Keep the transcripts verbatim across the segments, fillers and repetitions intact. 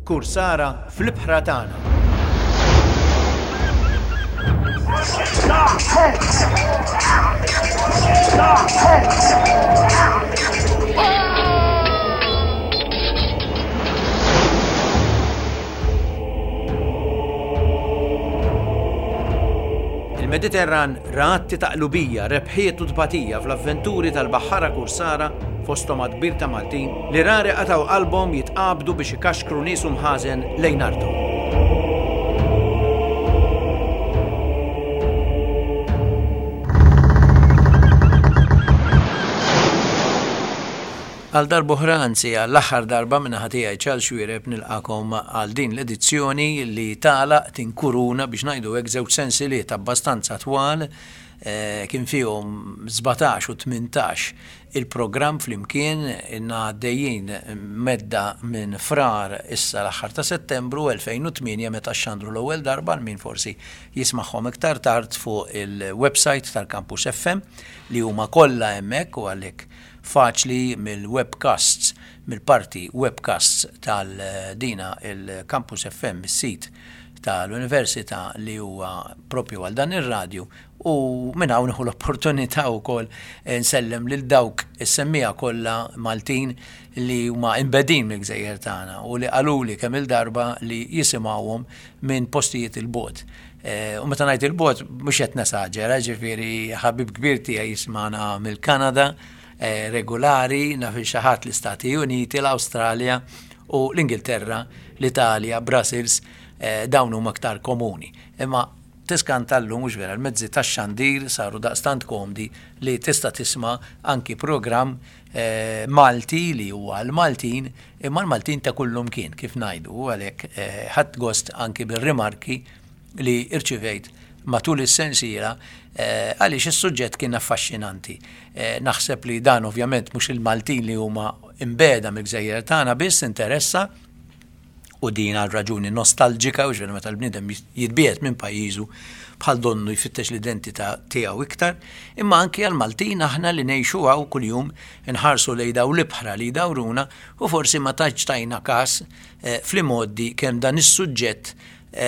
Kursara fl-ibħra tagħna. Il-Mediterran ratti taqlubija, rebħiet u tbatija fl-avventuri tal-Baħħara Kursara fosthom kbir ta' Maltin li rari qataw qalbhom jitqabdu biex ikaxkru nies mħażen lejn ardhom. Għal darba oħra anzi għall-aħħar darba minn ħatijaj ċal xwireb nilqakom għal din l-edizzjoni li tagħlaq tinkuruna biex ngħidu hekk żewġ sensiliet abbastanza twal kien fihom sbatax u tmintax il-programm flimkien inna għaddejjin medda minn frar issa l-aħħar ta' Settembru elfejn u tminja meta xandru l-ewwel darba min forsi jismagħhom iktar tard fuq il-website tal-Campus F M li huma kollha hemmhekk u għalhekk faċli mill-webcasts, mill-parti webcasts tal-dina il-Campus F M, is-sit tal-Università li huwa propju għal dan ir-radju u minn hawn nieħu l-opportunità wkoll nsellem lil dawk is-semmija kollha Maltin li huma imbedin mill-gżejjer tagħna u li qaluli kemm il-darba li jisimgħuhom minn postijiet il-bogħod. U meta ngħid il-bogħod mhux qed nesaġera, ġifieri ħabib kbir tiegħi jismana mill-Kanada, regolari, naf xi ħadd l-Istati Uniti, l-Awstralja u l-Ingilterra, l-Italja, Brussels, dawn huma aktar komuni. Imma tiskantallu mhux vera l-mezzi tax-xandir saru daqstant komdi li tista' tisma' anki programm Malti li huwa l-Maltin, imma l-Maltin ta' kullum kien kif ngħidu għalhekk ħadd gost anki bir-rimarki li irċivejt matul is-sensiela għaliex is-suġġett kien affaxxinanti. Naħseb li dan ovvjament mhux il-Maltin li huma imbeda mill-gżejjer tagħna biss interessa u din għal raġuni nostalġika u ġveri meta l-bniedem jitbiet minn pajjiżu bħal donnu jfittex l-identità tiegħu iktar, imma anke għal Maltin aħna li ngħixu hawn kuljum inħarsu lejn dawn l-ibħra li jdawruna u forsi ma taġġ tajna każ fl-imoddi kemm dan is-suġġett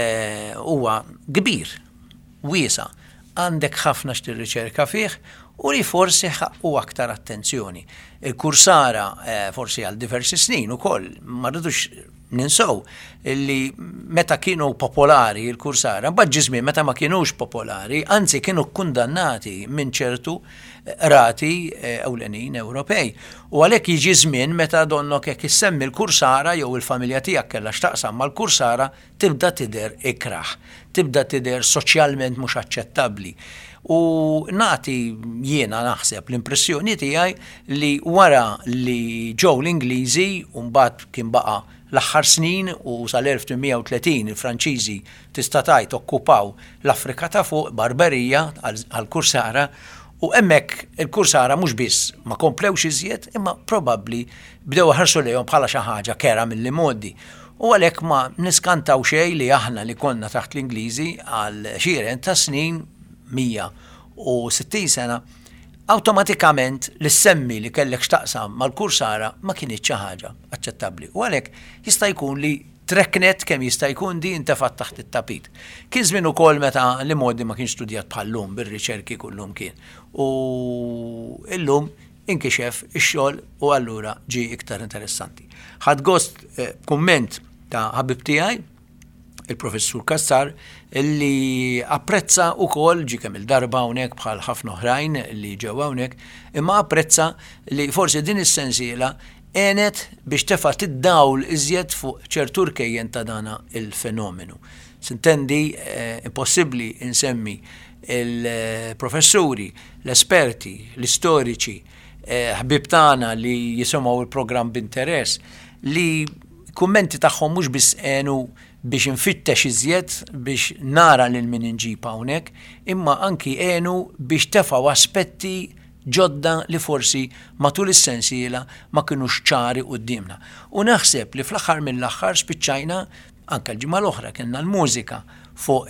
huwa kbir, wiesa, għandek ħafna x'tirriċerka fih u li forsi ħaqqu aktar attenzjoni. Il-Kursara forsi għal diversi snin ukoll ma rridux ninsew li meta kienu popolari il-Kursara, mbagħad żmien meta ma kienux popolari, anzi kienu kundannati minn ċertu rati ewlenin Ewropej. U għalhekk jiġi żmien meta donnok jekk issemmi l-Kursara jew il-familja tiegħek kellha x'taqsam mal-Kursara tibda tidher ikraħ, tibda tidher soċjalment mhux aċċettabbli. U nagħti jiena naħseb l-impressjoni tiegħi li wara li ġew l-Ingliżi u mbagħad kien baqa' l-aħħar snin u sal-elf tminmija u tletin il-Franċiżi tista' tgħid okkupaw l-Afrika ta' fuq barbarija għall-Kursara u hemmhekk il-Kursara mhux biss ma komplewx iżjed imma probabbli bdew ħarsu lejhom bħala xi ħaġa kera mill-modi. U għalhekk ma niskantaw xejn li aħna li konna taħt l-Ingliżi għal xieren ta' snin mija u sittin sena awtomatikament li semmi li kellek xtaqsam mal-Kursara ma kienx xi ħaġa aċċettabbli. U għalhekk jista' jkun li treknet kemm jista' jkun di intefat taħt it-tapit. Kien żmien ukoll meta l-modi ma kienx studjat bħallum bir-riċerki kullum kien. U illum inkixef ix-xogħol u allura ġie iktar interessanti. Ħadd gost kumment ta' ħabib tiegħi il-professur Kassar illi apprezza ukoll ġi kemm il-darba hawnhekk bħal ħafna oħrajn li ġew hawnhekk imma apprezza li forsi din is-sensiela għenet biex tefa' tiddawl iżjed fuq ċertu rkejjen ta' dana il-fenomenu. Sintendi impossibbli insemmi il-professuri, l-esperti, l-istoriċi, ħbib tagħna li jisimgħu il-programm b'interess li kummenti tagħhom mhux biss għenu biex infittex iżjed biex nara lil min inġib hawnhekk, imma anki għenu biex tefgħu aspetti ġodda li forsi matul is-sensiela ma kinux ċari qudiemna. U naħseb li fl-aħħar mill-aħħar spiċċajna anke l-ġimgħa l-oħra kellna l-mużika fuq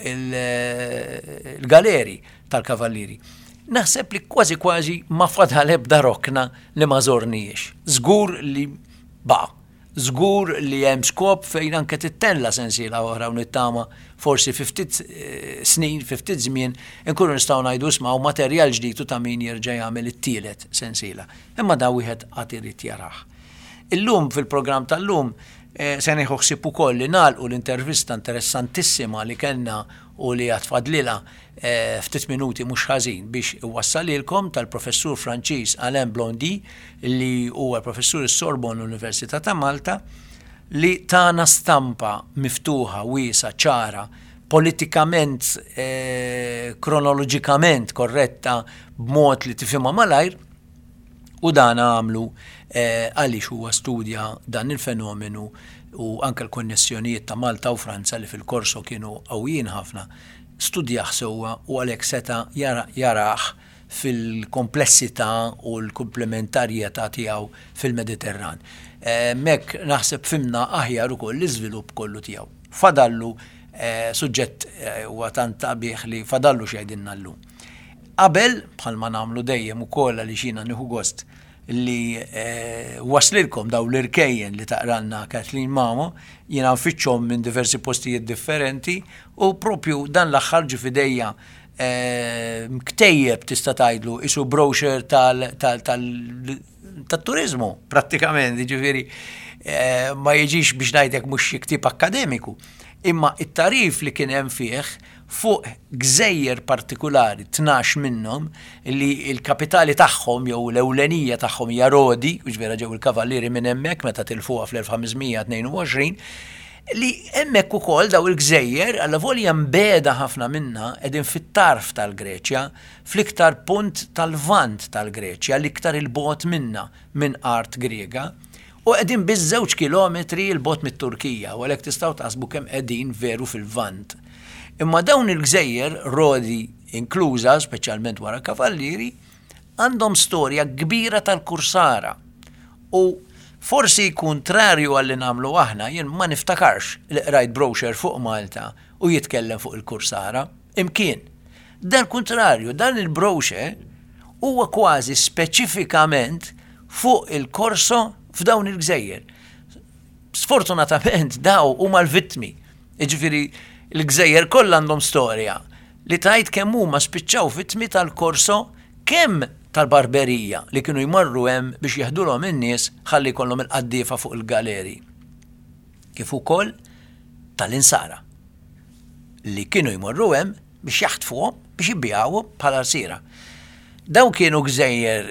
il-galeri tal-Kavallieri. Naħseb li kważi kważi ma fadal ebda rokna li ma żorniex. Żgur li baqa' żgur li hemm skop fejn anke tittella sensiela oħra u nittama forsi ftit snin, ftit żmien inkunu nistgħu ngħidu isma'w materjal ġdid ta' min jerġa' jagħmel it-tielet sensiela. Imma da wieħed qatt irid jarah. Illum fil-programm tal-lum se nieħu ħsieb ukoll li nagħlqu l-intervista interessantissima li kellna u li għad fadlila ftit minuti mhux ħażin biex iwassalilkom tal-professur Franċiż Alain Blondy li huwa professur is-Sorbonne Università ta' Malta li tana stampa miftuħa, wiesa, ċara, politikament, eh, kronoloġikament korretta b'mod li tifhimha malajr u dan għamlu eh, għaliex huwa studja dan il-fenomenu u anke l-konnessjonijiet ta' Malta u Franza li fil-korso kienu qawwijin ħafna studjaħ sewwa u għalhekk seta' jaraħ fil-komplessità u l-komplementarjetà tiegħu fil-Mediterran. Mek naħseb fimna aħjar ukoll l-iżvilupp kollu tiegħu. Fadallu suġġett huwa tant tabiħ li fadallu xejdinna llum. Qabel bħalma nagħmlu dejjem ukoll li xina nieħu gost li waslilkom daw l-irkejjen li taqranna Kathleen Mamo, jiena nfittxhom minn diversi postijiet differenti u propju dan l-aħħar ġi fidejja mktejjeb tista' tgħidlu isu brochure tal tat-turizmu prattikament, ġifieri ma jiġix biex ngħidlek mhux xi ktieb akademiku, imma it-tarif li kien hemm fih fuq gżejjer partikulari tnax minnhom li l-kapitali tagħhom jew l-ewlenija tagħhom hija Rodi, ġifiera ġew il-kavallieri minn hemmhekk meta tilfuha fl-elf ħamsmija tnejn u għoxrin, li hemmhekk ukoll daw il-gżejjer alla volja mbeda ħafna minnha qegħdin fit-tarf tal-Greċja, fl-iktar punt tal-vant tal-Greċja, l-iktar il-bogħod minnha minn art Griega, u qegħdin biż-żewġ kilometri il-bogħod mit-Turkija, u għalhekk tistgħu taħsbu kemm qegħdin veru fil-vant. Imma dawn il-gżejjer, Rodi inkluża, speċjalment wara kavallieri, għandhom storja kbira tal-kursara. U forsi kontrarju għalli nagħmlu aħna, jien ma niftakarx li qrajt brochure fuq Malta u jitkellem fuq il-kursara, imkien. Dan kontrarju, dan il-brochure huwa kważi speċifikament fuq il-korso f'dawn il-gżejjer. Sfortunatament daw huma l-vittmi. Jiġifieri l-gżejjer kollha għandhom storja li tajt kemm huma spiċċaw vittmi tal-korso kemm tal-barberija li kienu jmorru hemm biex jeħdulhom in-nies ħalli jkollhom il-qaddiefa fuq il-galeri. Kif ukoll tal-insara li kienu jmorru hemm biex jaħtfuhom biex jibbjawhom bħala sira. Daw kienu gżejjer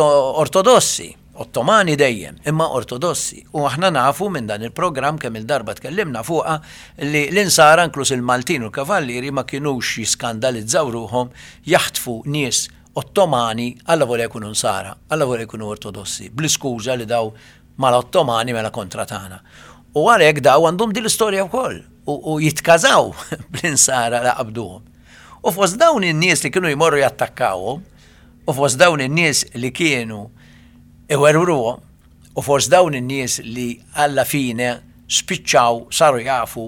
ortodossi, Ottomani dejjem, imma ortodossi. U aħna nafu minn dan il-programm kemm il-darba tkellimna fuqha li l-insara inkluż il-Maltin u l-kavallieri ma kinux jiskandalizzaw ruhom jaħtfu nies Ottomani alla volja jkunu nsara, alla volja jkunu ortodossi, bl-iskuża li daw mal-Ottomani mela kontra tagħna. U għalhekk daw għandhom din l-istorja wkoll u jitkażaw bl-insara li qabduhom. U fost dawn in-nies li kienu jmorru jattakkawhom, u fost dawn in-nies li kienu iwerruhom, u forsi dawn in-nies li alla fine spiċċaw saru jafu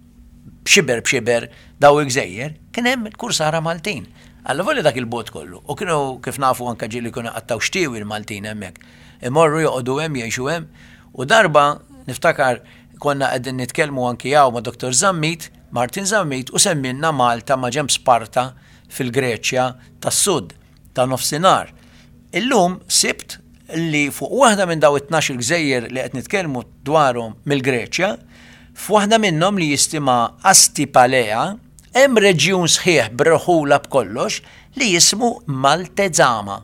b'xiber b'xiber daw il-gżejjer, kien hemm il-kursara Maltin. Alla volja dak il-bot kollu. U kienu kif nafu anke ġieli kienu qattaw xtiewi l-Maltin hemmhekk. Imorru joqogħdu hemm jgħixu hemm u darba niftakar konna qegħdin nitkellmu anke jaw ma' Doktor Zammit, Martin Zammit u semmilna Malta ma' ġemm Sparta fil-Greċja tas-Sud ta' nofsinhar. Illum sibt li fuq waħda minn daw it-tnax il-gżejjer li qed nitkellmu dwarhom mill-Greċja, f'waħda minnhom li jistima Astipalea, hemm reġjun sħiħ b'reħula b'kollox li jismu Maltezama.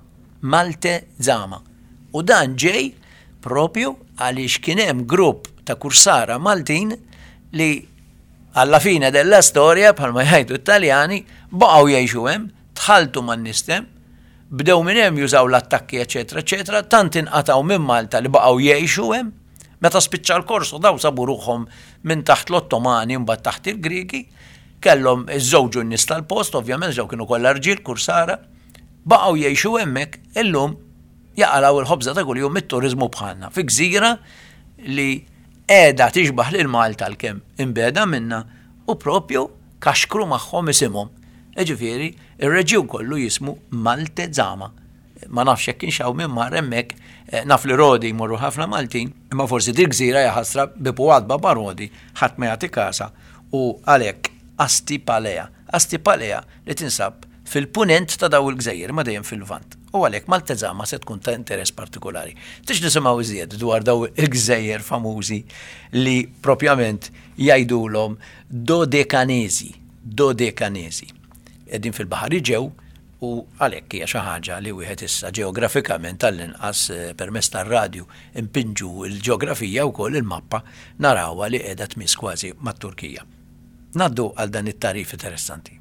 Maltezama. U dan ġej propju għaliex kien hemm grupp ta' kursara Maltin li alla fine della storja bħalma jgħidu Italjani baqgħu jgħixu hemm, tħaltu man-nistem, bdew minn hemm jużaw l-attakki eċetera eċetera, tant inqataw minn Malta li baqgħu jgħixu hemm, meta spiċċa l-korso daw sabu ruħhom minn taħt l-Ottomani mbagħad taħt il-Griegi, kellhom iż-żewġu n-nies tal-post, ovvjament ġew kienu kollha rġiel kursara, baqgħu jgħixu hemmhekk illum jaqalaw il-ħobża ta' kuljum mit-turiżmu bħalna fi gżira li qiegħda tixbaħ lil Malta l-kemm imbeda minnha u propju kaxkru magħhom isimhom. Ġifieri, ir-reġjun kollu jismu Maltezama. ma nafx hekk kienx minn mar hemmhekk naf li Rodi jmorru ħafna Maltin, imma forsi dik gżira hija ħasra bi Puadba ba' Rodi ħadd ma jagħti kasa u għalhekk Astipalea. Astipalea li tinsab fil-punent ta' daw il-Gżejjer ma dejjem fil-Lvant. U għalhekk Malteżama se tkun ta' interess partikolari. Tix nisimgħu iżjed dwar daw il-Gżejjer famużi li propjament jgħidulhom Dodekanesi, Dodekanesi. Qegħdin fil-Baħar Iġew u għalhekk hija xi ħaġa li wieħed issa ġeografikament tal-inqas permezz tar-radju impinġu l-ġeografija wkoll il-mappa narawha li qiegħda tmiss kważi mat-Turkija. Naddu għal dan it-tarif interessanti.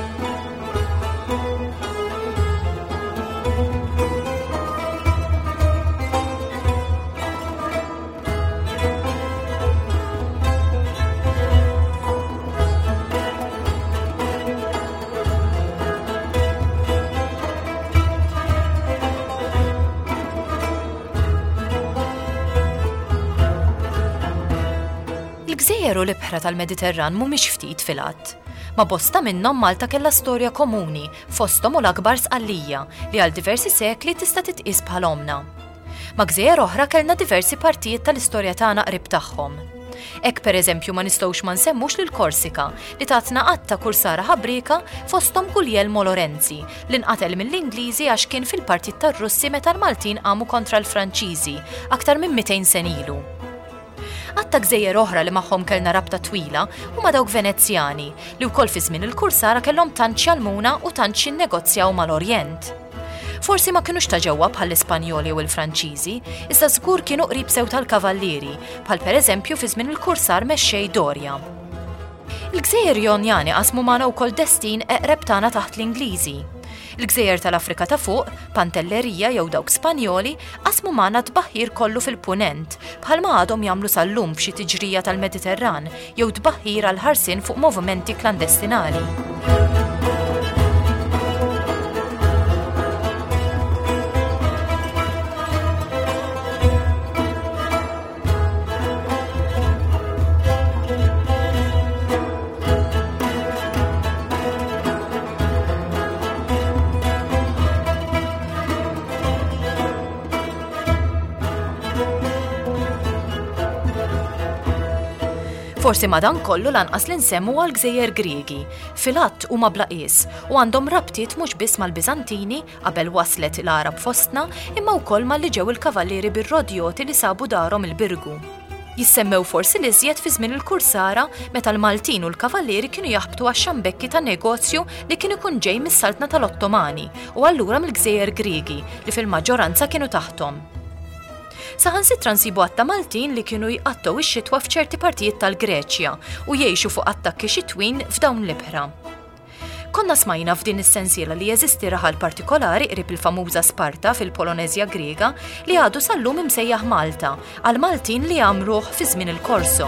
Il-Gżejjer u l-ibħra tal-Mediterran mhumiex ftit fil-għadd. Ma bosta minnhom Malta kellha storja komuni fosthom u l-akbar sqallija li għal diversi sekli tista' titqis bħal omna. Ma' gżejjer oħra kellna diversi partijiet tal-istorja tagħna qrib tagħhom. Hekk pereżempju ma nistgħux ma nsemmux lil Korsika li tatna qatt ta' kursara ħabbrika fosthom Guglielmo Lorenzi li nqatel mill-Ingliżi għax kien fil-partit tar-Russi meta l-Maltin qamu kontra l-Franċiżi aktar minn mitejn sen ilu. Għatta gżejjer oħra li magħhom kellna rabta twila huma dawk Venezzjani li wkoll fi żmien il-kursara kellhom tant xjalmuna u tant xinnegozjaw mal-Orjent. Forsi ma kinux ta' ġewwa bħall-Ispanjoli u l-Franċiżi, iżda żgur kienu qrib sew tal-kavallieri, bħal pereżempju fi żmien il-kursar mexxej Dorja. Il-Gżejjer Jonjani qasmu magħna wkoll destin eqreb tagħna taħt l-Ingliżi. Il-Gżejjer tal-Afrika ta' fuq, Pantellerija jew dawk Spanjoli, qasmu magħna tbaħħir kollu fil-punent, bħalma għadhom jagħmlu sal-lum f'xi tiġrija tal-Mediterran jew tbaħħir għal ħarsien fuq movimenti klandestinali. Forsi madan kollu lanqas li nsemmu għal Gżejjer Griegi, fil-att huma bla qies u għandhom rabtiet mhux biss mal-Biżantini qabel waslet l-Arab fostna imma wkoll mal-li ġew il-kavallieri bir-Rodjoti li sabu darhom il-Birgu. Jissemmew forsi li iżjed fi żmien il-Kursara meta l-Maltin u l-kavallieri kienu jaħbtu għax-xambekki tan negozju li kien ikun ġej mis-Saltna tal-Ottomani u allura mill-Gżejjer Griegi li fil-maġġoranza kienu taħthom. Saħansitra nsibu għatta Maltin li kienu jqattaw ix-xitwa f'ċerti partijiet tal-Greċja u jgħixu fuq attakki xitwin f'dawn l-ibħra. Konna smajna f'din is-sensiela li jeżisti raħal partikolari qrib il-famuża Sparta fil-Polonezja Griega li għadu sallum imsejjaħ Malta għal Maltin li għamluh fi żmien il-Korso.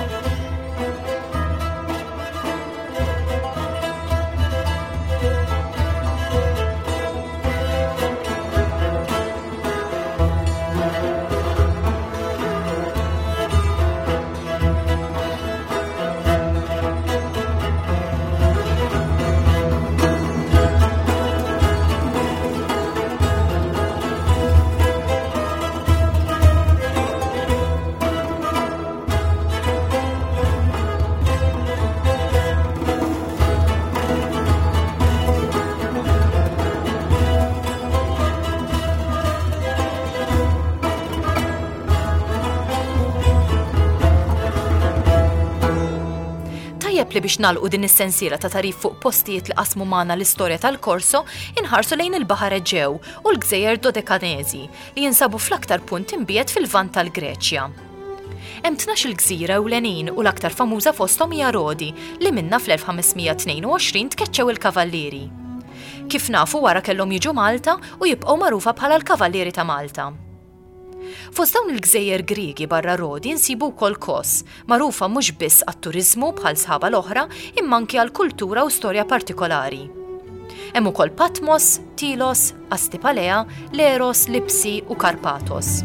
Li biex nagħlqu din is-sensiela ta' tarif fuq postijiet li qasmu magħna l-istorja tal-Korso inħarsu lejn il-Baħar Eġew u l-Gżejjer Dodekanesi li jinsabu fl-aktar punt imbiegħed fil-lvant tal-Greċja. Hemm tnax-il gżira ewlenin u l-aktar famuża fosthom hija Rodi li minnha fl-elf ħamesmija tnejn u għoxrin tkeċċew il-kavallieri. Kif nafu wara kellhom jiġu Malta u jibqgħu magħrufa bħala l-Kavallieri ta' Malta. Fost dawn il-Gżejjer Griegi barra Rodi nsibu wkoll Kos, magħrufa mhux biss għat-turiżmu bħal sħaba l-oħra imma anke għall-kultura u storja partikolari. Hemm ukoll Patmos, Tilos, Astipalea, Leros, Lipsi u Karpathos.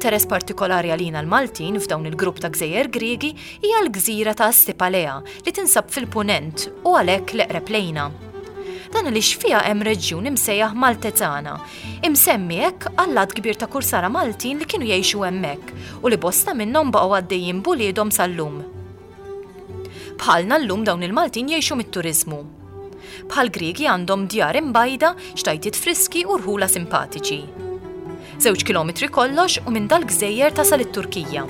interess partikolari għalina l-Maltin f'dawn il-grupp ta' gżejjer Griegi hija l-gżira ta' Stipalea li tinsab fil-punent u għalhekk l-eqreb lejna. Dan li xfija hemm reġjun imsejjaħ Maltezana, imsemmi hekk għall-għad kbir ta' kursara Maltin li kienu jgħixu hemmhekk u li bosta minnhom baqgħu għaddejjin buliedhom sal-lum. Bħalna llum dawn il-Maltin jgħixu mit-turiżmu. Bħal Griegi għandhom djar imbajda, xtajtiet friski u rħula simpatiċi. Żewġ kilometri kollox u minn dal-gżejjer tasal it-Turkija.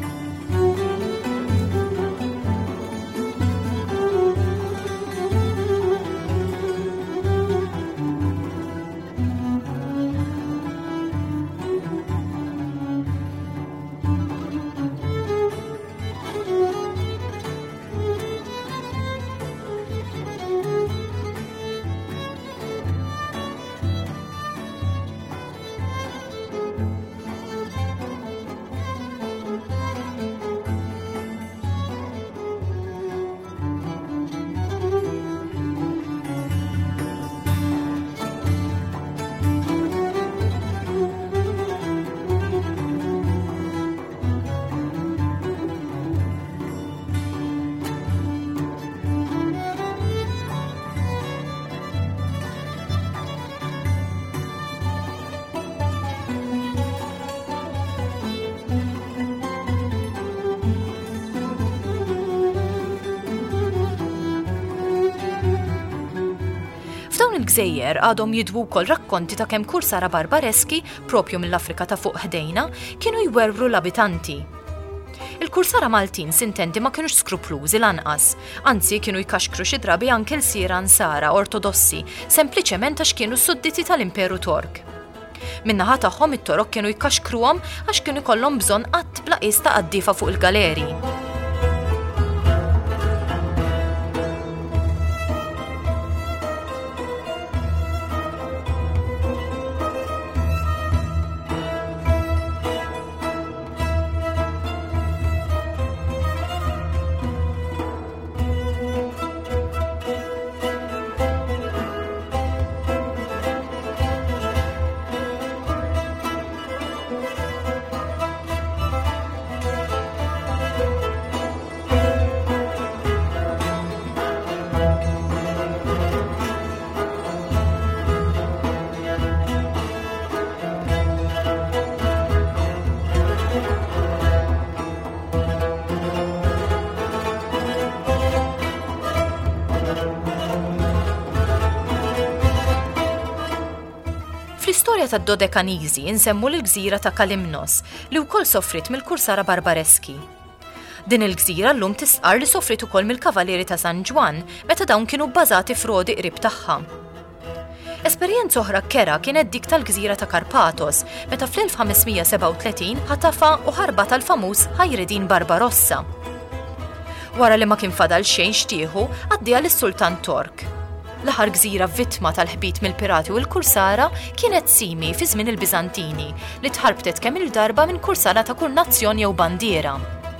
Il-gżejjer għadhom jidwu wkoll rakkonti ta' kemm kursara barbareski propju mill-Afrika ta' fuq ħdejna kienu jwervru l-abitanti. Il-kursara Maltin sintendi ma kienux skruplużi lanqas, anzi kienu jkaxkru xi drabi anke l-sira ansara ortodossi, sempliċement għax kienu sudditi tal-Imperu Tork. Min-naħa tagħhom it-Torok kienu jkaxkruhom għax kienu jkollhom bżonn qatt bla qis ta' qaddifa fuq il-galeri. Fl-istorja tad Dodekaniżi insemmu l-gżira ta' Kalimnos li wkoll soffrit mill-kursara barbareski. Din il-gżira llum tisqar li soffrit ukoll mill-Kavalieri ta' San Ġwan meta dawn kienu bbażati f'rodi qrib tagħha. Esperjenza oħra kera kienet dik tal-gżira ta' Karpathos meta fl-elf ħamesmija seba' u tletin ħatafa u ħarba tal-famuż Ħajredin Barbarossa. Wara li ma kien fadal xejn xtieħu għaddiha lis-Sultan Tork. L-aħħar gżira vittma tal-ħbit mill-pirati u l-kursara kienet Simi fi żmien il-Biżantini li tħarbtet kemm il-darba minn kursara ta' kull nazzjon jew bandiera.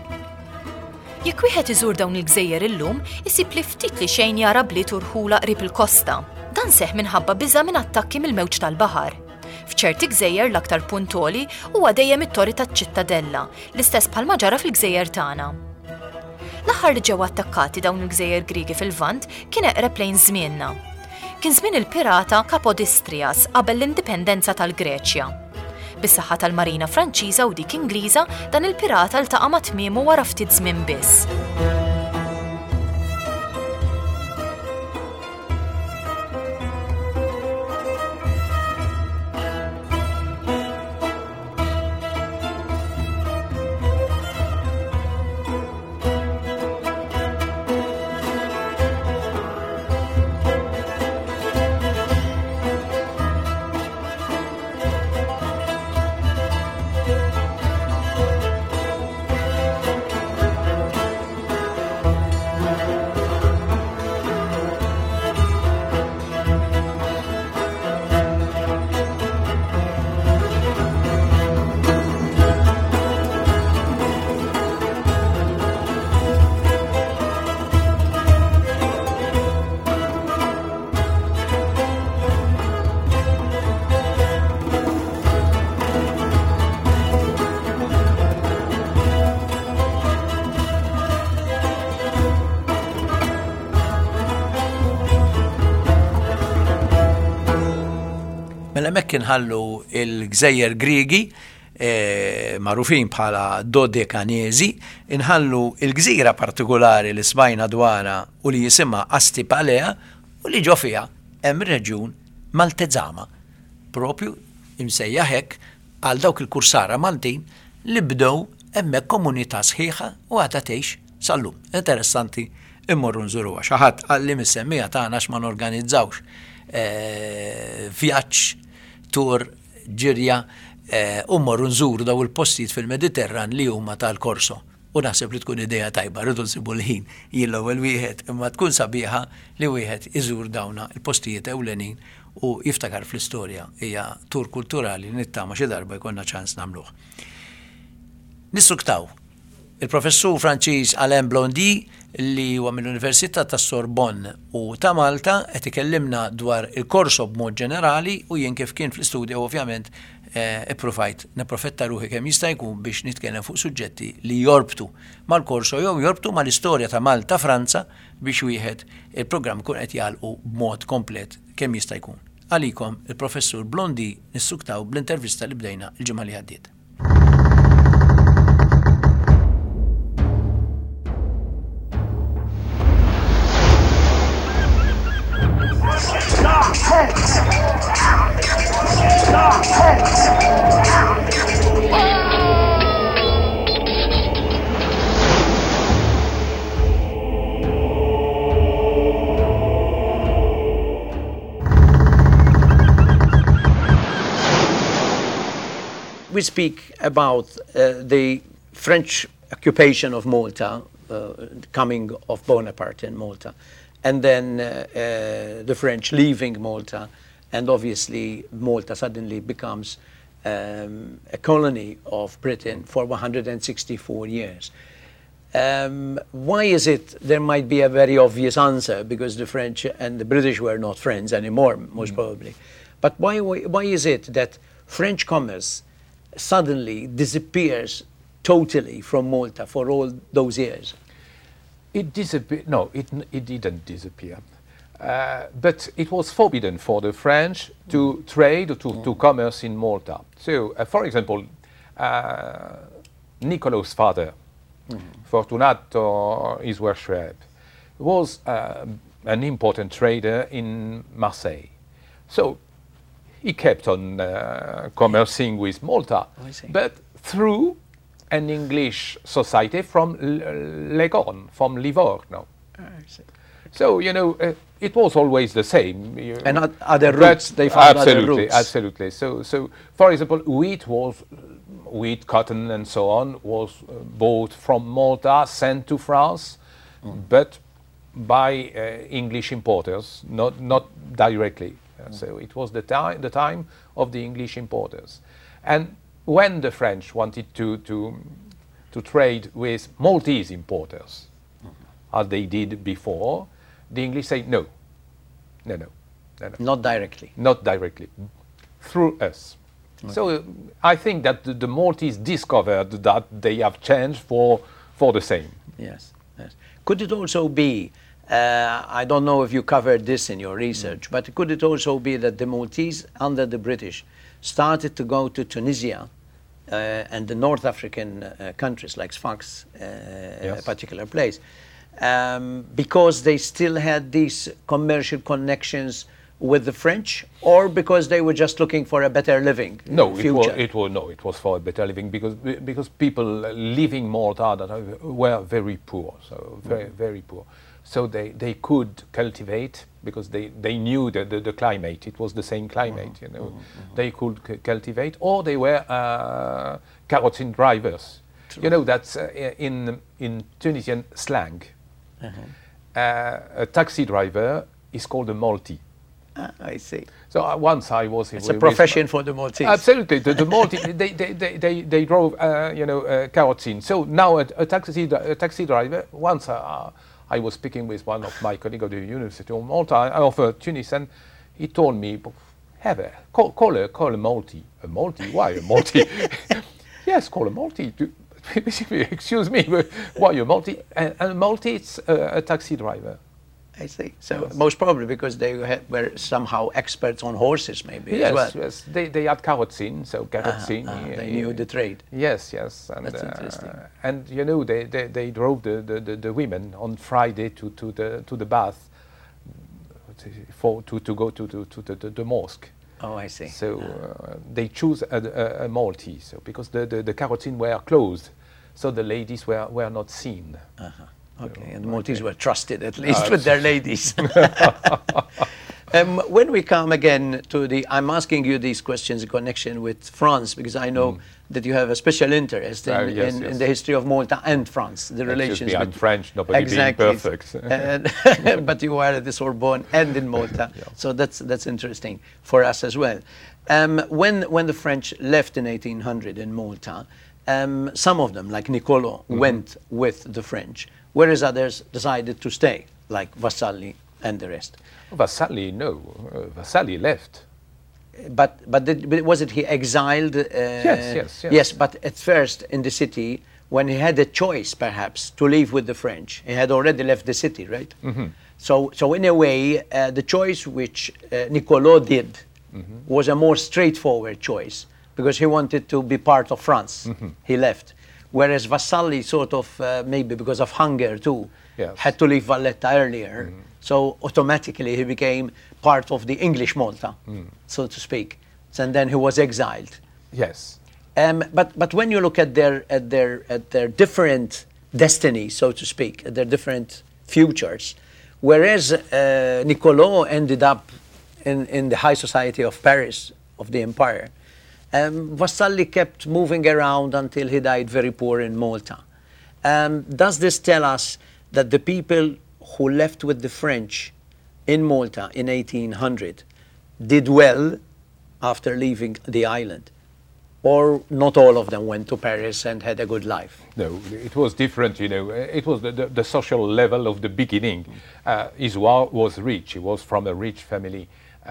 Jekk wieħed iżur dawn il-gżejjer illum, isib li ftit li xejn jara bliet u rħula qrib il-kosta. Dan seħħ minħabba biża' minn attakki mill-mewġ tal-baħar. F'ċerti gżejjer l-aktar puntoli huwa dejjem it-torri taċ-Ċittadella, l-istess bħalma ġara fil-gżejjer tagħna. L-aħħar li ġew attakkati dawn il-gżejjer Griegi fil-Lvant kien eqreb lejn żmienna. Kien żmien il-pirata Kapodistrias qabel l-indipendenza tal-Greċja. Bis-saħħa tal-Marina Franċiża u dik Ingliża dan il-pirata ltaqa' ma' tmiemu wara ftit żmien biss. għal-emek inħallu il-gżejjer Griegi, E, marufin bħala Dodekanesi, inħallu il-gżira partikolari li smajna dwara u li jisimha Astipalea u li ġo fiha hemm reġjun Malteżama, propju imsejja hekk għal dawk il-kursara Maltin li bdew hemmhekk komunità sħiħa u għadha tgħix sal-lum. Interessanti immorru nżuruha. Xi ħadd qalli mis-semmija tagħna x'ma norganizzawx e, vjaġġ tur ġirja u morru nżuru daw il-postijiet fil-Mediterran li huma tal-Korso. U naħseb li tkun idea tajba, rridu nsibu l-ħin jillu l-wieħed, imma tkun sabiħa li wieħed iżur dawna il-postijiet ewlenin u jiftakar fl-istorja hija tur kulturali li nittama xi darba jkollna ċans nagħmluh. Nissuktaw il-professur Franċiż Alain Blondy li huwa mill-Università ta' Sorbonne u ta' Malta qed ikellimna dwar il-Korso b'mod ġenerali u jien kif kien fl-istudju ovvjament ippruvajt neprofetta ruħi kemm jista' jkun biex nitkellem fuq suġġetti li jorbtu mal-Korso jew jorbtu mal-istorja ta' Malta Franza biex wieħed il-programm ikun qed jagħlqu b'mod komplet kemm jista' jkun. Għalikom il-professur Blondy nissuktaw bl-intervista li bdejna l-ġimgħa li għaddiet. We speak about uh, the French occupation of Malta, uh, coming of Bonaparte in Malta, and then uh, uh, the French leaving Malta, and obviously Malta suddenly becomes um, a colony of Britain for one hundred sixty-four years. Um, why is it? There might be a very obvious answer, because the French and the British were not friends anymore, most mm. probably. But why, why is it that French commerce suddenly disappears totally from Malta for all those years? It disappeared. No, it, it didn't disappear. Uh, but it was forbidden for the French to mm. trade, to, mm. to commerce in Malta. So, uh, for example, uh, Nicolo's father, mm. Fortunato Iswersheb, was uh, an important trader in Marseille. So he kept on uh, commercing with Malta, oh, but through an English society from Leghorn, from Livorno. Oh, I see. So, you know, uh, it was always the same. You and other roots, they found absolutely, other roots. Absolutely. So, so, for example, wheat was, wheat, cotton, and so on was uh, bought from Malta, sent to France, mm. but by uh, English importers, not not directly. Uh, mm. So it was the time the time of the English importers, and when the French wanted to to to trade with Maltese importers, mm. as they did before, the English say no, no, no, no, no. Not directly. Not directly, through us. Okay. So uh, I think that the, the Maltese discovered that they have changed for for the same. Yes, yes. Could it also be, uh, I don't know if you covered this in your research, mm. but could it also be that the Maltese under the British started to go to Tunisia uh, and the North African uh, countries like Sfax, uh, yes. a particular place, um, because they still had these commercial connections with the French, or because they were just looking for a better living? No, future? it was, it was no, it was for a better living, because because people living Malta that were very poor, so very mm. very poor. So they, they could cultivate, because they, they knew the, the, the climate. It was the same climate, mm-hmm. you know. Mm-hmm. They could c cultivate, or they were uh, kerosene drivers. True. You know, that's uh, in in Tunisian slang. Mm-hmm. uh, a taxi driver is called a Malti. Ah, I see. So uh, once I was... It's a profession for the Maltese. Absolutely. The, the Maltese, they, they, they, they, they drove, uh, you know, uh, kerosene. So now a, a, taxi, a taxi driver, once uh, I was speaking with one of my colleagues of the University of Malta, of uh, Tunis, and he told me, have a, call, call, a, call a Malti. A Malti? Why a Malti? Yes, call a Malti. Excuse me, why a Malti? And a Malti is uh, a taxi driver. I see. So yes. Most probably because they had, were somehow experts on horses, maybe yes, as well. Yes, they they had carrotsine, so carrotsine. Uh, uh, they knew the trade. Yes, yes, and that's uh, interesting. And you know, they, they, they drove the, the, the, the women on Friday to, to the to the bath for to, to go to to, to the, the, the mosque. Oh, I see. So uh, they choose a, a, a Maltese, so because the the, the carrotsine were closed, so the ladies were were not seen. Uh-huh. Okay, and the Maltese were trusted at least uh, with their ladies. um, when we come again to the, I'm asking you these questions in connection with France because I know mm. that you have a special interest in, uh, yes, in, yes. in the history of Malta and France, the Excuse relations. Me, I'm French, nobody exactly. being perfect. uh, but you are at the Sorbonne and in Malta, yeah. So that's that's interesting for us as well. Um, when when the French left in eighteen hundred in Malta, um, some of them, like Niccolo, mm-hmm. went with the French, whereas others decided to stay, like Vassalli and the rest. Vassalli, no. Uh, Vassalli left. But but, did, but was it he exiled? Uh, yes, yes, yes. Yes, but at first in the city, when he had a choice, perhaps, to leave with the French, he had already left the city, right? Mm-hmm. So, so in a way, uh, the choice which uh, Niccolo did mm-hmm. was a more straightforward choice because he wanted to be part of France. Mm-hmm. He left. Whereas Vassalli sort of, uh, maybe because of hunger too, yes. had to leave Valletta earlier. Mm-hmm. So automatically he became part of the English Malta, mm. so to speak. And then he was exiled. Yes. Um, but but when you look at their at their at their different destinies, so to speak, at their different futures, whereas uh, Niccolo ended up in, in the high society of Paris of the empire, um, Vassalli kept moving around until he died very poor in Malta. Um, does this tell us that the people who left with the French in Malta in eighteen hundred did well after leaving the island? Or not all of them went to Paris and had a good life? No, it was different, you know. It was the, the, the social level of the beginning. Uh, Isoire was rich. He was from a rich family.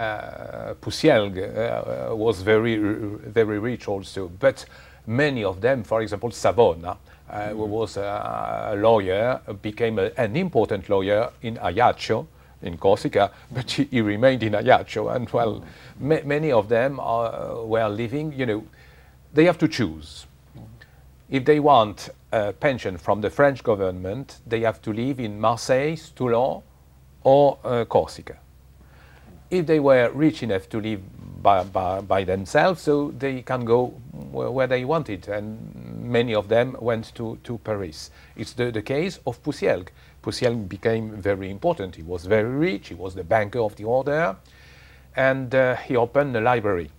Uh, Poussielgue uh, was very, very rich also. But many of them, for example, Savona, Uh, who was a, a lawyer, became a, an important lawyer in Ajaccio, in Corsica, but he, he remained in Ajaccio. And well, ma many of them are, were living, you know, they have to choose. If they want a pension from the French government, they have to live in Marseille, Toulon, or uh, Corsica. If they were rich enough to live by, by, by themselves, so they can go where, where they wanted, and many of them went to, to Paris. It's the, the case of Poussielgue. Poussielgue became very important. He was very rich, he was the banker of the order, and uh, he opened a library.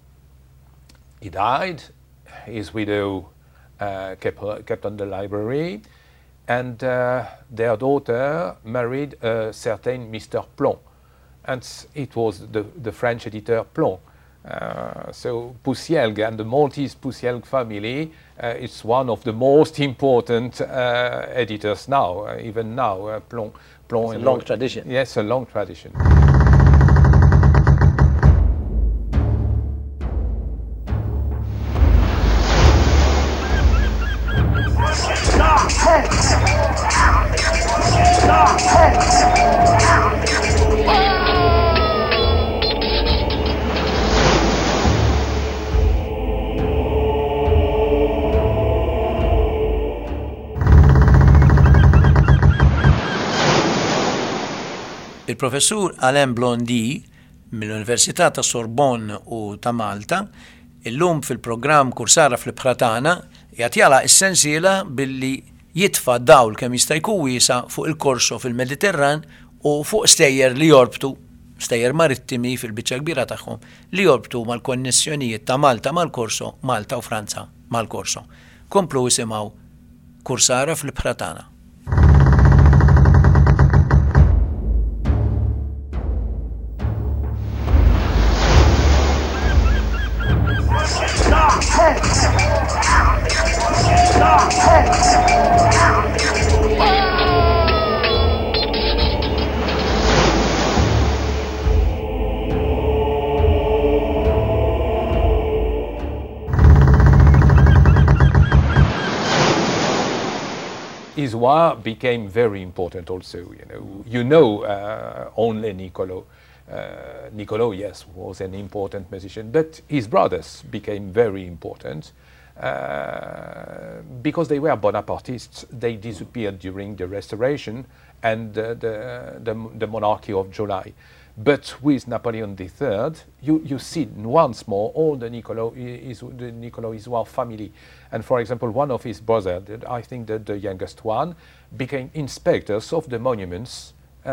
He died, his widow uh, kept, kept on the library, and uh, their daughter married a certain Mister Plon. And it was the, the French editor Plon. Uh, so Poussielgue and the Maltese Poussielgue family, uh, it's one of the most important uh, editors now, uh, even now. Uh, Plon, Plon it's a long tradition. Yes, a long tradition. Il-professur Alain Blondy mill-Università ta' Sorbonne u ta' Malta illum fil-programm Kursara fl-Bħratana jagħti jagħlaq is-sensiela billi jitfa' dawl kemm jista' jkun wiesa' fuq il-korso fil-Mediterran u fuq stejjer li jorbtu, stejjer marittimi fil-biċċa kbira tagħhom li jorbtu mal-konnessjonijiet ta' Malta mal-korso, Malta u Franza mal-korso. Komplu isimgħu Kursara fl-Bħratana. Valois became very important also. You know, you know uh, only Niccolo. Uh, Niccolo, yes, was an important musician, but his brothers became very important uh, because they were Bonapartists. They disappeared during the Restoration and uh, the, the the monarchy of July. But with Napoleon the Third, you, you see once more all the Niccolo is the Niccolo Isoire family. And for example, one of his brothers, I think that the youngest one, became inspectors of the monuments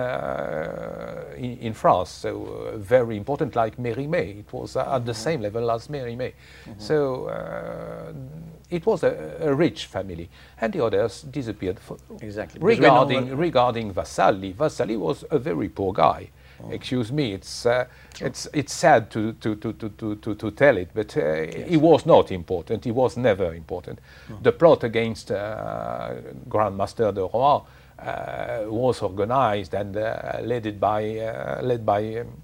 uh, in, in France. So uh, very important, like Mérimée. It was uh, at the same level as Mérimée. Mm-hmm. So uh, it was a, a rich family, and the others disappeared. For exactly. Regarding regarding Vassalli, Vassalli was a very poor guy. Excuse me, it's uh, it's it's sad to to, to, to, to, to tell it, but uh, yes. He was not important. He was never important. Mm. The plot against uh, Grandmaster de Rohan uh, was organized and uh, led by uh, led by um,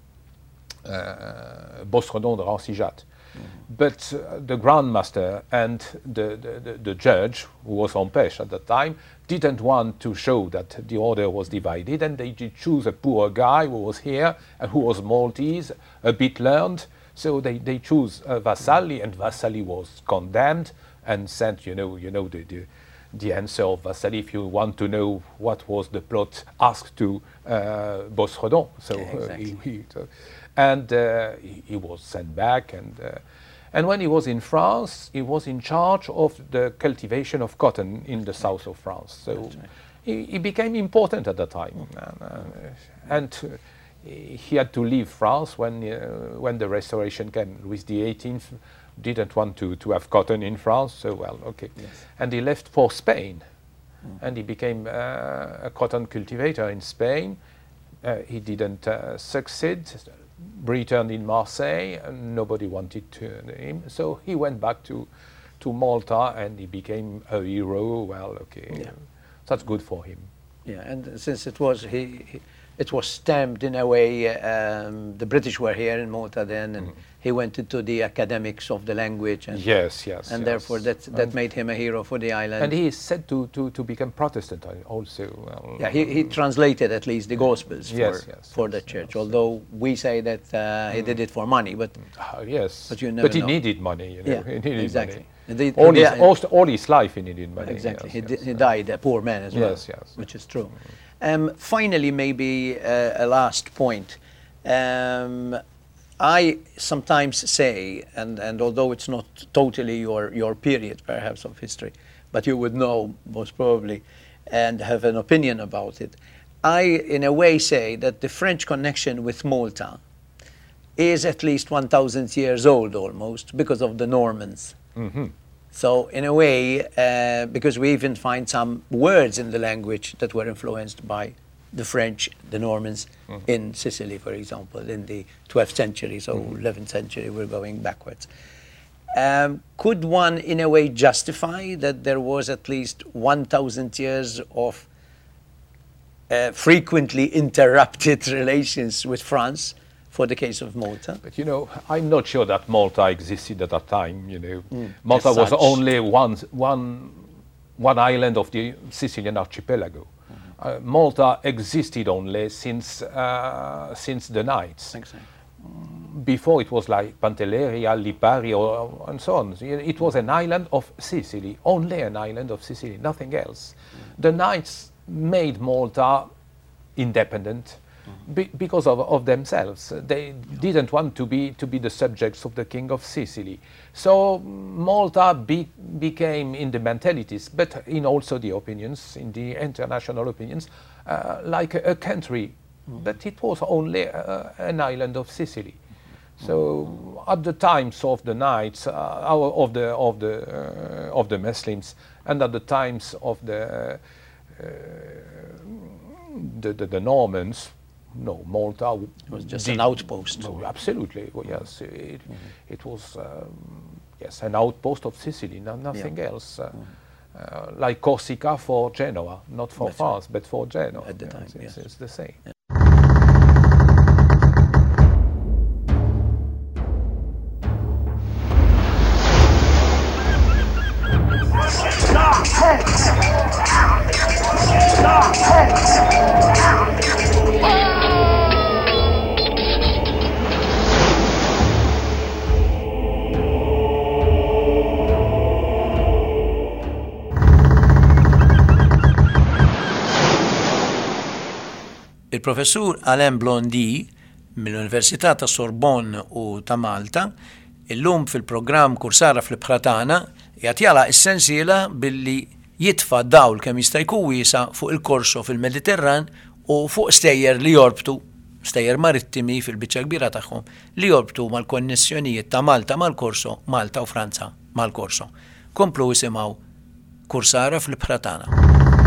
uh, Bosredon de Rancijatte. Mm. But uh, the Grandmaster and the, the, the, the judge, who was Empêche at that time, didn't want to show that the order was divided, and they did choose a poor guy who was here and who was Maltese, a bit learned. So they, they choose uh, Vassalli, and Vassalli was condemned and sent, you know, you know the, the, the answer of Vassalli. If you want to know what was the plot, ask to uh, Bosredon. So, yeah, exactly. uh, he, he, so and uh, he, he was sent back, and uh, and when he was in France, he was in charge of the cultivation of cotton in the south of France. So right. he, he became important at that time, mm. and, uh, and uh, he had to leave France when uh, when the Restoration came. Louis the eighteenth didn't want to, to have cotton in France, so well, okay. Yes. And he left for Spain, mm. and he became uh, a cotton cultivator in Spain. Uh, he didn't uh, succeed. Returned in Marseille, and nobody wanted to, him, so he went back to to Malta, and he became a hero. Well, okay, yeah. That's good for him. Yeah, and since it was he, he it was stamped in a way. Um, the British were here in Malta then, and mm. he went into the academics of the language. And yes, yes, and yes. therefore that that and made him a hero for the island. And he is said to to, to become Protestant also. Well, yeah, he, he translated at least the Gospels for yes, yes, for yes, the church. Yes, although we say that uh, mm. he did it for money, but uh, yes, but, you never but he know. needed money. You know, Yeah, he needed exactly. money. All his, all, all his life he needed money. Exactly. Yes, he, yes, di- he yes. died a poor man as well. Yes, yes. Which is true. Mm. Um, finally, maybe uh, a last point. Um, I sometimes say, and, and although it's not totally your, your period, perhaps, of history, but you would know most probably and have an opinion about it, I, in a way, say that the French connection with Malta is at least one thousand years old almost because of the Normans. Mm-hmm. So in a way, uh, because we even find some words in the language that were influenced by the French, the Normans, mm-hmm. in Sicily, for example, in the twelfth century, so mm-hmm. eleventh century, we're going backwards. Um, could one, in a way, justify that there was at least one thousand years of uh, frequently interrupted relations with France? For the case of Malta. But you know, I'm not sure that Malta existed at that time. You know, mm, Malta was such. only one, one, one island of the Sicilian archipelago. Mm-hmm. Uh, Malta existed only since uh, since the Knights. Exactly. Before it was like Pantelleria, Lipari, or, and so on. It was an island of Sicily, only an island of Sicily, nothing else. Mm-hmm. The Knights made Malta independent. Be, because of, of themselves. They didn't want to be to be the subjects of the King of Sicily. So Malta be, became, in the mentalities, but in also the opinions, in the international opinions, uh, like a, a country. Mm. But it was only uh, an island of Sicily. So at the times of the Knights, uh, our, of the of the uh, of the Muslims, and at the times of the uh, the, the, the Normans. No, Malta it was just an outpost. No, absolutely. Well, yes, it, mm-hmm. it was um, yes an outpost of Sicily, no, nothing yeah. else. Uh, mm-hmm. uh, like Corsica for Genoa, not for That's France, right. but for Genoa. At the yes, time, it's, yes. it's the same. Yeah. Stop! Il-professur Alain Blondy mill-Università ta' Sorbonne u ta' Malta illum fil-programm Kursara fl-Bħratana jagħtjala essenzjela billi jitfa' dawl kemm jista' jkun wiesa' fuq il-korso fil-Mediterran u fuq stejjer li jorbtu stejjer marittimi fil-biċċa kbira tagħhom li jorbtu mal-konnessjonijiet ta' Malta mal-korso, Malta u Franza mal-korso. Komplu isimgħu Kursara fl-Bħratana.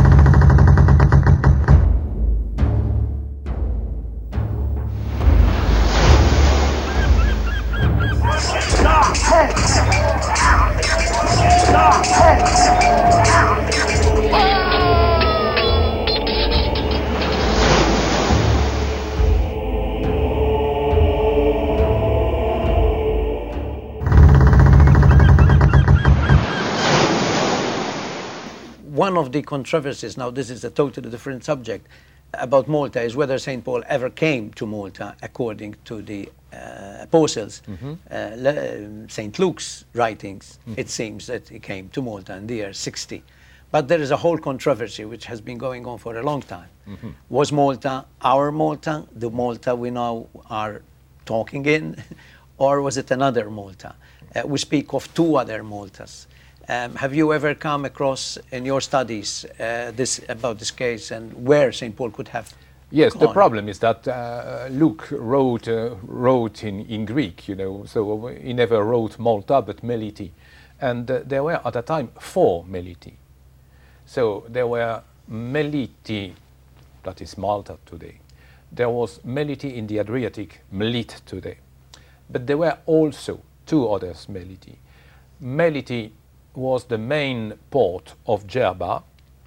One of the controversies, now this is a totally different subject, about Malta is whether Saint Paul ever came to Malta according to the uh, apostles. Mm-hmm. uh, Saint Luke's writings, mm-hmm. It seems that he came to Malta in the year sixty. But there is a whole controversy which has been going on for a long time. Mm-hmm. Was Malta our Malta, the Malta we now are talking in, or was it another Malta? Uh, we speak of two other Maltas. Um, have you ever come across in your studies uh, this about this case and where Saint Paul could have Yes, gone? The problem is that uh, Luke wrote uh, wrote in, in Greek, you know, so he never wrote Malta but Meliti. And uh, there were at the time four Meliti. So there were Meliti, that is Malta today. There was Meliti in the Adriatic, Melit today. But there were also two others Meliti. Meliti was the main port of Djerba,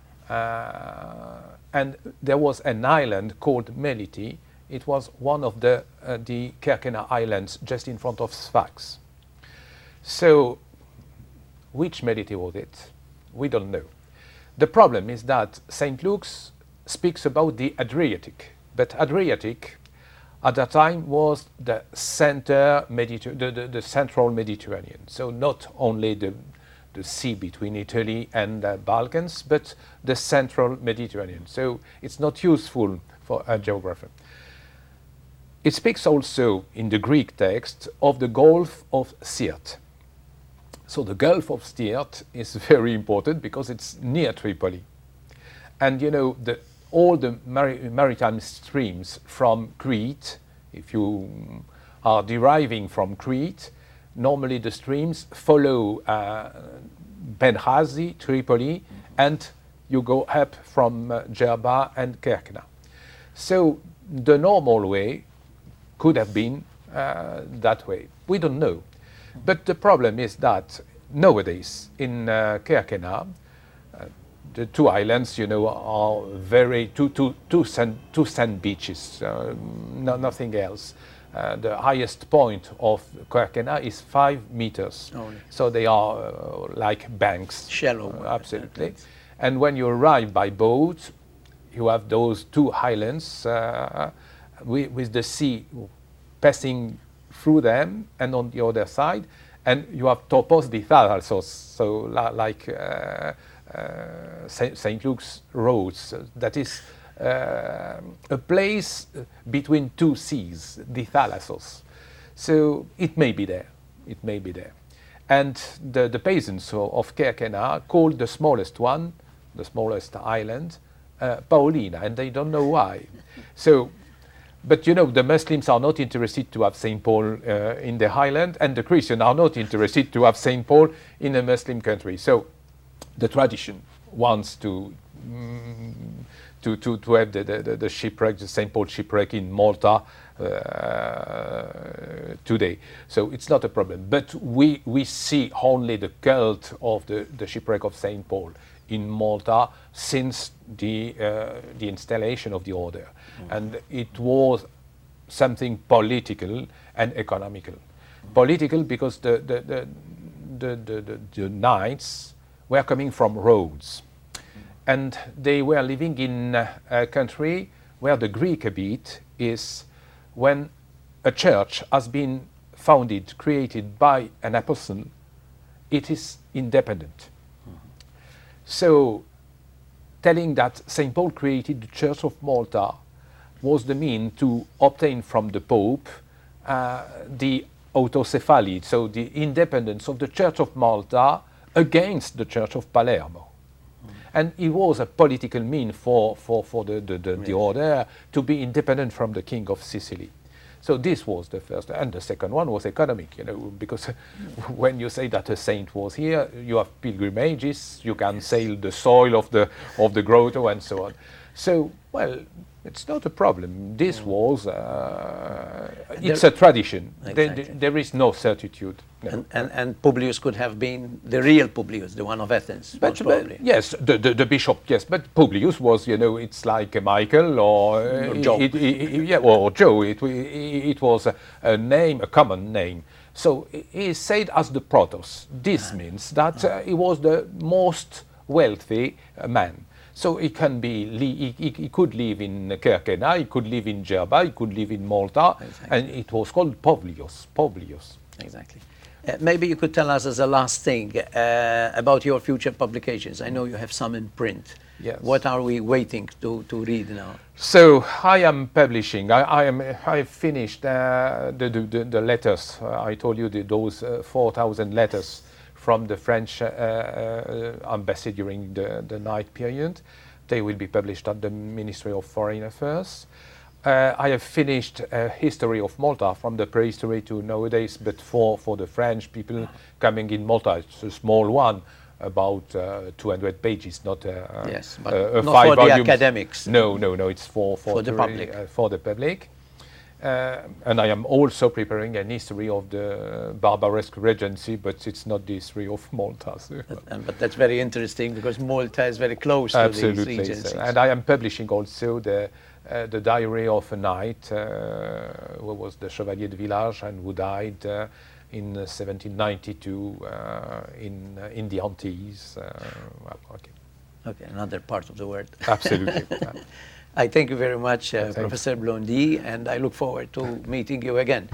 uh, and there was an island called Meliti. It was one of the, uh, the Kerkena Islands just in front of Sfax. So, which Meliti was it? We don't know. The problem is that Saint Luke's speaks about the Adriatic, but Adriatic at that time was the center Mediter- the, the, the central Mediterranean, so not only the the sea between Italy and the Balkans, but the central Mediterranean. So it's not useful for a geographer. It speaks also in the Greek text of the Gulf of Sirte. So the Gulf of Sirte is very important because it's near Tripoli. And you know, the, all the mar- maritime streams from Crete, if you are deriving from Crete, normally the streams follow uh, Benghazi, Tripoli, and you go up from uh, Djerba and Kerkena. So the normal way could have been uh, that way. We don't know. But the problem is that nowadays in uh, Kerkena, uh, the two islands, you know, are very, two, two, two, sand, two sand beaches, uh, no, nothing else. Uh, the highest point of Kerkena is five meters. Oh, yeah. So they are uh, like banks. Shallow. Uh, absolutely. And when you arrive by boat, you have those two islands uh, with, with the sea passing through them and on the other side. And you have topos di thalassos, so la, like uh, uh, Saint Luke's roads. That is Uh, a place between two seas, the Thalassos. So it may be there, it may be there. And the, the peasants of Kerkena called the smallest one, the smallest island, uh, Paulina, and they don't know why. So, but you know, the Muslims are not interested to have Saint Paul uh, in the island, and the Christians are not interested to have Saint Paul in a Muslim country. So the tradition wants to mm, To, to, to have the, the, the shipwreck, the Saint Paul shipwreck in Malta uh, today. So it's not a problem. But we, we see only the cult of the, the shipwreck of Saint Paul in Malta since the, uh, the installation of the order. Mm-hmm. And it was something political and economical. Mm-hmm. Political because the, the, the, the, the, the, the knights were coming from Rhodes. And they were living in a country where the Greek habit is when a church has been founded, created by an apostle, it is independent. Mm-hmm. So telling that Saint Paul created the Church of Malta was the mean to obtain from the Pope uh, the autocephaly, so the independence of the Church of Malta against the Church of Palermo. Mm. And it was a political mean for, for, for the, the, the, yes. the order to be independent from the King of Sicily. So this was the first, and the second one was economic, you know, because when you say that a saint was here, you have pilgrimages, you can yes. sail the soil of the of the grotto and so on. So, well, it's not a problem. This mm. was, uh, it's there, a tradition. Exactly. There, there is no certitude. No. And, and, and Publius could have been the real Publius, the one of Athens, but, most probably. But yes, the, the, the bishop, yes, but Publius was, you know, it's like a Michael or, uh, or Joe. It, it, it, yeah, or Joe. It, it was a, a name, a common name. So he is said as the Protos. This ah. means that uh, he was the most wealthy uh, man. So he can be, he, he, he could live in Kerkena, he could live in Gerba, he could live in Malta, exactly. and it was called Publius. Publius. Exactly. Uh, maybe you could tell us as a last thing uh, about your future publications. I know you have some in print. Yes. What are we waiting to, to read now? So I am publishing. I, I am. I finished uh, the, the the letters. Uh, I told you the, those uh, four thousand letters from the French uh, uh, embassy during the, the night period. They will be published at the Ministry of Foreign Affairs. Uh, I have finished a history of Malta from the prehistory to nowadays, but for, for the French people coming in Malta, it's a small one, about uh, two hundred pages, not a, yes, but a, a not five for volumes. the academics. No, no, no, it's for, for, for the, the public. Uh, for the public. Uh, and I am also preparing an history of the Barbaresque Regency, but it's not the history of Malta. So. But, but that's very interesting because Malta is very close Absolutely, to these regencies. So. And I am publishing also the uh, the diary of a knight uh, who was the Chevalier de Village and who died uh, in uh, seventeen ninety-two uh, in uh, in the Antilles. Uh, well, okay. Okay, another part of the world. Absolutely. I thank you very much, uh, Professor Blondy, and I look forward to meeting you again.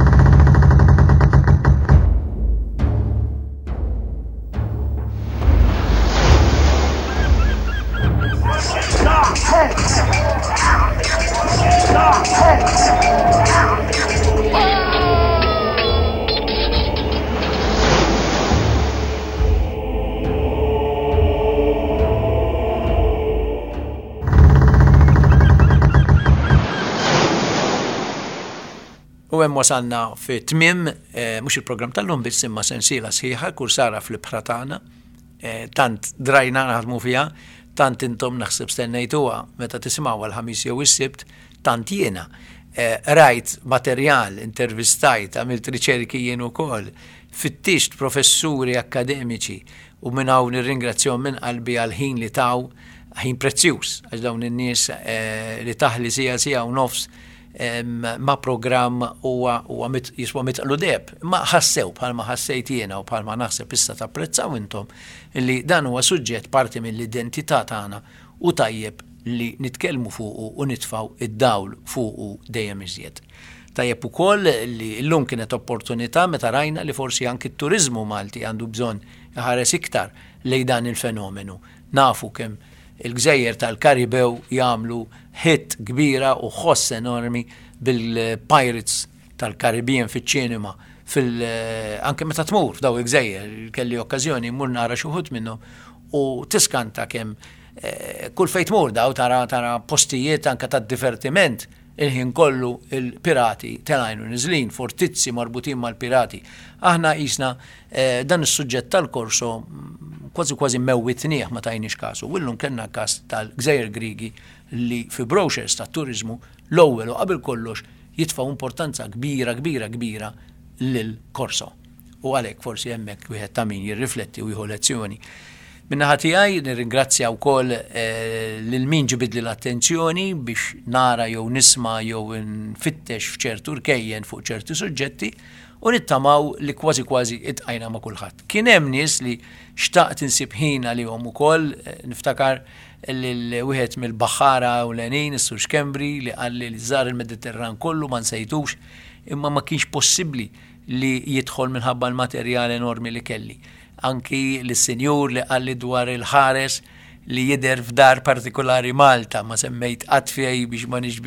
U hemm wasalna fi tmiem, eh, mhux il-programm tal-lum biss imma sensiela sħiħa kursara fl-ibħra tagħna, eh, tant drajna naħdmu fiha, tant intom naħseb stennejtuha meta tisimgħu għall-ħamis jew is-sibt, tant jiena eh, rajt materjal, intervistajt, għamilt riċerki jien ukoll, fittixt professuri akkademiċi u minn hawn nirringrazzjahom minn qalbi għal ħin li taw, ħin prezzjuż għax dawn in-nies eh, li taħli sija sija u nofs ma programm huwa jiswa mitqlu deb, ma ħassew bħalma ħassejt jiena u bħalma naħseb issa tapprezzaw intom li dan huwa suġġett parti mill-identità tagħna u tajjeb li nitkellmu fuqu u nitfgħu id-dawl fuqu dejjem iżjed. Tajjeb ukoll li llum kienet opportunità meta rajna li forsi anki t-turiżmu Malti għandu bżonn iħares iktar lejn dan il-fenomenu. Nafu kemm il-gżejjer tal-Karibew jagħmlu hit kbira u ħoss enormi bil-Pirates tal-Karibien fiċ-ċinema fil anke meta tmur f'daw il-gżejjer kelli okkażjoni mmur nara xi wħud minnhom u tiskanta kemm eh, kull fejn tmur daw tara tara postijiet anke tad-divertiment il-ħin kollu il-pirati telajnu niżlin fortizzi marbutin mal-pirati. Aħna qisna eh, dan is-suġġett tal-korso kważi kważi mewwitnieh ma tajniex kasu. Willum kellna każ tal-Gżejjer Griegi li fi brochures tat-turiżmu l-ewwel u qabel kollox jitfgħu importanza kbira kbira kbira lil-korso. U għalhekk forsi hemmhekk wieħed ta' min jirrifletti u jieħu lezzjoni. Min-naħa tiegħi nirringrazzja wkoll eh, lil min ġibidli l-attenzjoni biex nara jew nisma' jew nfittex f'ċertu rkejjen fuq ċerti suġġetti u nittamaw li kważi kważi itqajna ma' kulħadd. Kien hemm nies li xtaqt insib ħin għalihom ukoll, niftakar li wieħed mill-baħħara ewlenin is-Sur Xkembri li qal li żar il-Mediterran kollu ma nsejtux, imma ma kienx possibbli li jidħol minħabba l-materjal enormi li kelli. Anki l-senjur li qal li dwar il-ħares li jidher f'dar partikolari Malta ma semmejt qatt fej biex ma niġbitx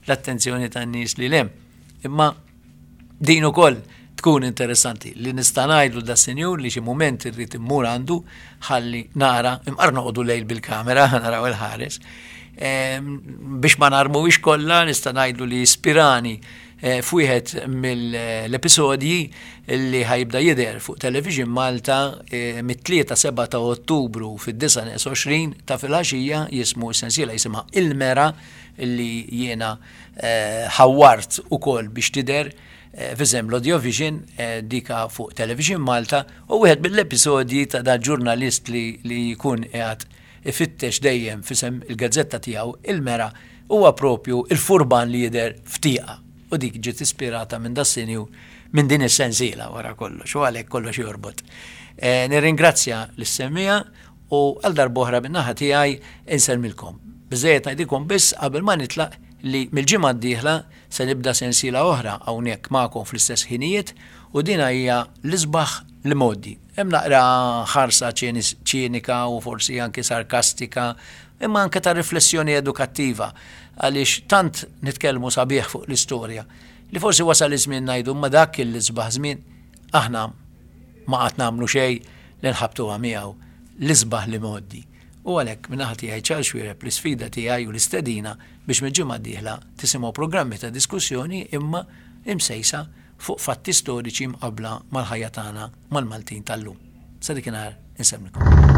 l-attenzjoni tan-nies li lem. Imma din ukoll tkun interessanti li nista' ngħidlu da senjur li xi mument irrid immur għandu ħalli nara imqar noqogħdu lejl bil-kamera naraw il-ħares. Biex ma narmuwix kollha nista' ngħidlu li ispirani f'wieħed mill-episodji li ħajbda jidher fuq Television Malta mit-tlieta seba' ta' Ottubru fid-disa' għoxrin ta' filgħaxija jismu sensiela jisimha Il-Mera li jiena ħawwart ukoll biex tidher f'isem l-Audiovision dika fuq Television Malta u wieħed mill-episodji ta' da ġurnalist li li jkun qiegħed ifittex dejjem f'isem il-gazzetta tiegħu Il-Mera huwa propju il-furban li jidher f'tieqa. U dik ġiet ispirata minn dassinju minn din is-sensiela wara kollox, u għalhekk kollox jorbot. Nirringrazzja lis-semmija u għal darb'oħra min-naħa tiegħi insellmilkom. Biżejjed ngħidilkom biss qabel ma nitlaq li mill-ġimgħa d-dieħla se nibda sensiela oħra hawnhekk magħkom fl-istess ħinijiet u din hija l-isbaħ l-modi. Hemm naqra ħarsa ċinika u forsi anke sarkastika, imma anke ta' riflessjoni edukattiva għaliex tant nitkellmu sabiħ fuq l-istorja li forsi wasal iż-żmien ngħidu ma dak il-isbaħ żmien aħna ma qatt nagħmlu xejn li nħabtuha miegħu l-isbaħ li moddi. U għalhekk minn naħa tiegħi Charles Wireb l-isfida tiegħi u l-istedina biex mill-ġimgħa d-dieħla tisimgħu programmi ta' diskussjoni imma imsejsa fuq fatti storiċi mqabbla mal-ħajja tagħna mal-Maltin tal-lum. Sa dikinhar insemmilkom.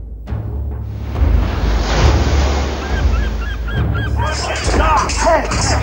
Hey!